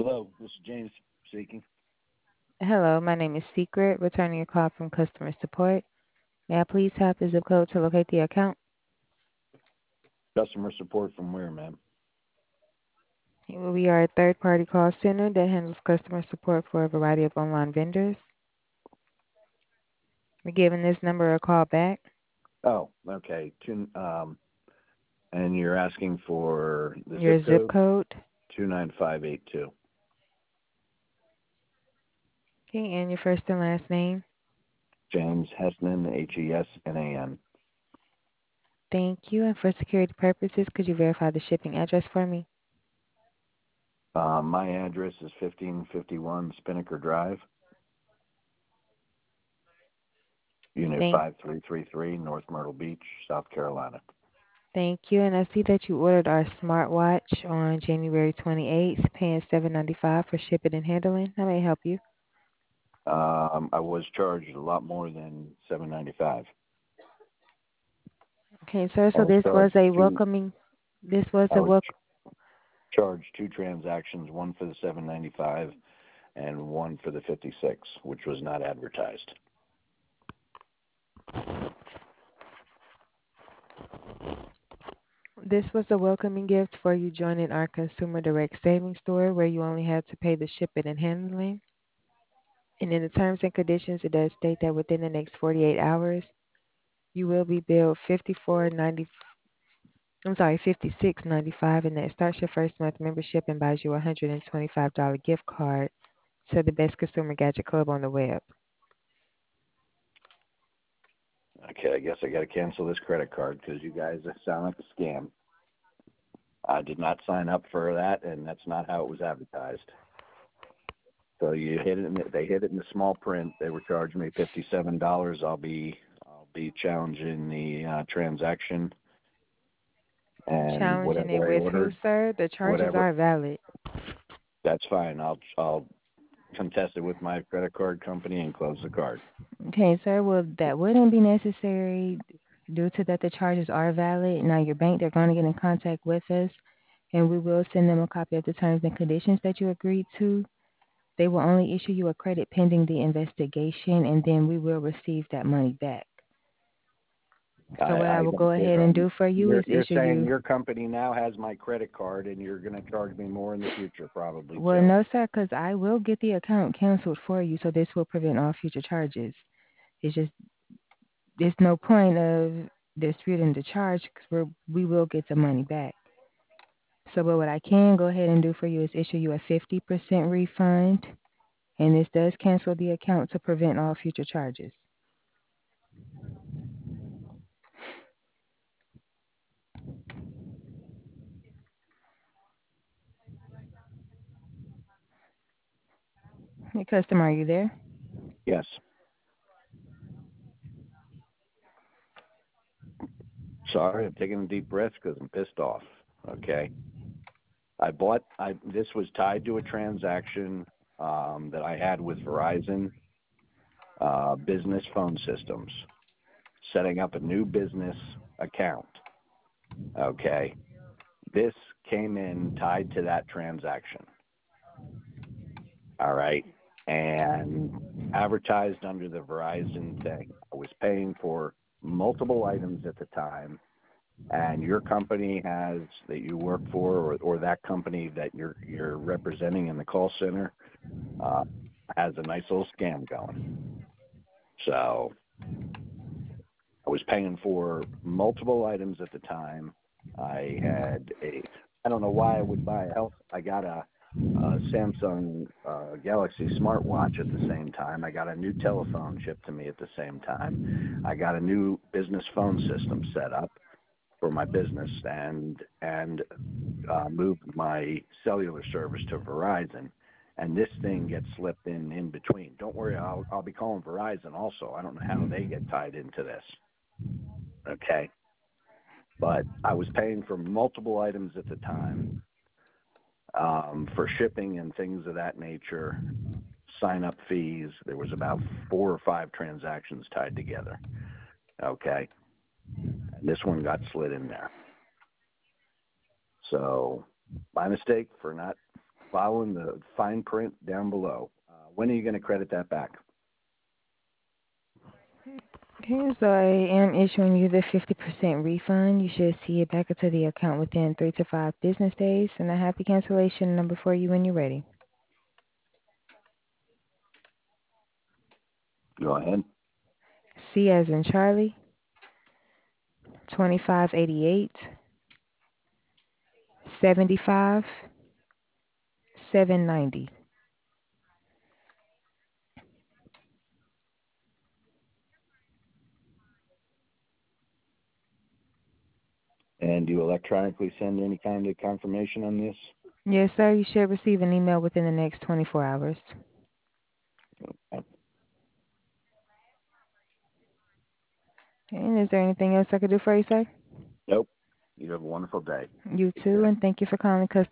Hello, this is James speaking. Hello, my name is Secret, returning your call from customer support. May I please have the zip code to locate the account? Customer support from where, ma'am? We are a third-party call center that handles customer support for a variety of online vendors. We're giving this number a call back. Oh, okay. And you're asking for the Your zip zip code? code. 29582. Okay, and your first and last name. James Hesnan, Hesnan. Thank you. And for security purposes, could you verify the shipping address for me? My address is 1551 Spinnaker Drive, Unit Thank, 5333, North Myrtle Beach, South Carolina. thank you. And I see that you ordered our smartwatch on January 28th, paying $7.95 for shipping and handling. How may I help you? I was charged a lot more than 795. Okay, sir. I So was this was charged a two. welcoming. This was I a was welcome. charged two transactions, one for the 795 and one for the 56, which was not advertised. This was a welcoming gift for you joining our Consumer Direct Savings Store, where you only had to pay the shipping and handling. And in the terms and conditions, it does state that within the next 48 hours, you will be billed 54.90. I'm sorry, 56.95, and that starts your first month membership and buys you a $125 gift card to the Best Consumer Gadget Club on the web. Okay, I guess I got to cancel this credit card because you guys sound like a scam. I did not sign up for that, and that's not how it was advertised. So you hit it. They hit it in the small print. They were charging me $57. I'll be challenging the transaction and Challenging it whatever I with who, ordered, sir? The charges whatever. are valid. That's fine. I'll contest it with my credit card company and close the card. Okay, sir. Well, that wouldn't be necessary due to that the charges are valid. Now, your bank, they're going to get in contact with us, and we will send them a copy of the terms and conditions that you agreed to. They will only issue you a credit pending the investigation, and then we will receive that money back. So what I I will go don't ahead care. and do for you is You're issue saying you. your company now has my credit card and you're going to charge me more in the future, probably Well, too. no, sir, because I will get the account canceled for you, so this will prevent all future charges. It's just there's no point of disputing the charge because we will get the money back. So, but what I can go ahead and do for you is issue you a 50% refund, and this does cancel the account to prevent all future charges. Hey, customer, are you there? Yes. Sorry, I'm taking a deep breath because I'm pissed off. Okay. This was tied to a transaction that I had with Verizon Business Phone Systems, setting up a new business account. Okay. This came in tied to that transaction. All right. And advertised under the Verizon thing. I was paying for multiple items at the time, and your company has that you work for, or that company that you're representing in the call center, uh, has a nice little scam going. So I was paying for multiple items at the time. I had I don't know why I would buy a health. I got a Samsung Galaxy smartwatch at the same time. I got a new telephone shipped to me at the same time. I got a new business phone system set up for my business and moved my cellular service to Verizon. And this thing gets slipped in between. Don't worry, I'll be calling Verizon also. I don't know how they get tied into this. Okay, but I was paying for multiple items at the time, for shipping and things of that nature, sign up fees. There was about 4 or 5 transactions tied together. Okay, and this one got slid in there. So my mistake for not following the fine print down below. When are you going to credit that back? Okay, so I am issuing you the 50% refund. You should see it back into the account within 3 to 5 business days. And I have the cancellation number for you when you're ready. Go ahead. C as in Charlie, 2588, 75, 790. And do you electronically send any kind of confirmation on this? Yes, sir. You should receive an email within the next 24 hours. And is there anything else I could do for you, sir? Nope. You have a wonderful day. You Take too, care. and thank you for calling Customer